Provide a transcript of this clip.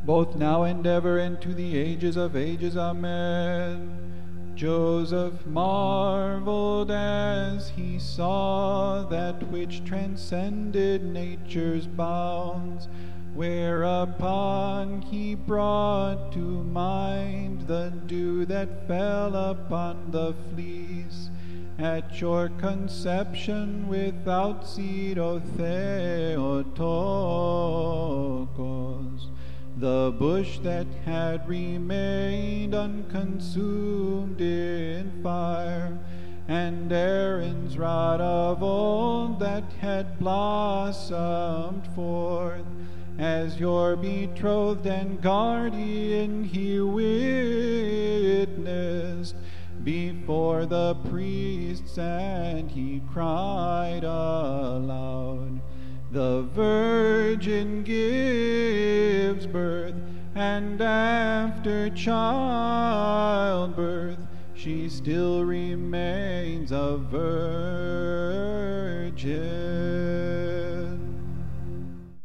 both now and ever, and to the ages of ages. Amen. Joseph marveled as he saw that which transcended nature's bounds, whereupon he brought to mind the dew that fell upon the fleece at your conception without seed, O Theotokos. The bush that had remained unconsumed in fire, and Aaron's rod of old that had blossomed forth, as your betrothed and guardian he witnessed before the priests, and he cried aloud, the virgin gives birth, and after childbirth she still remains a virgin.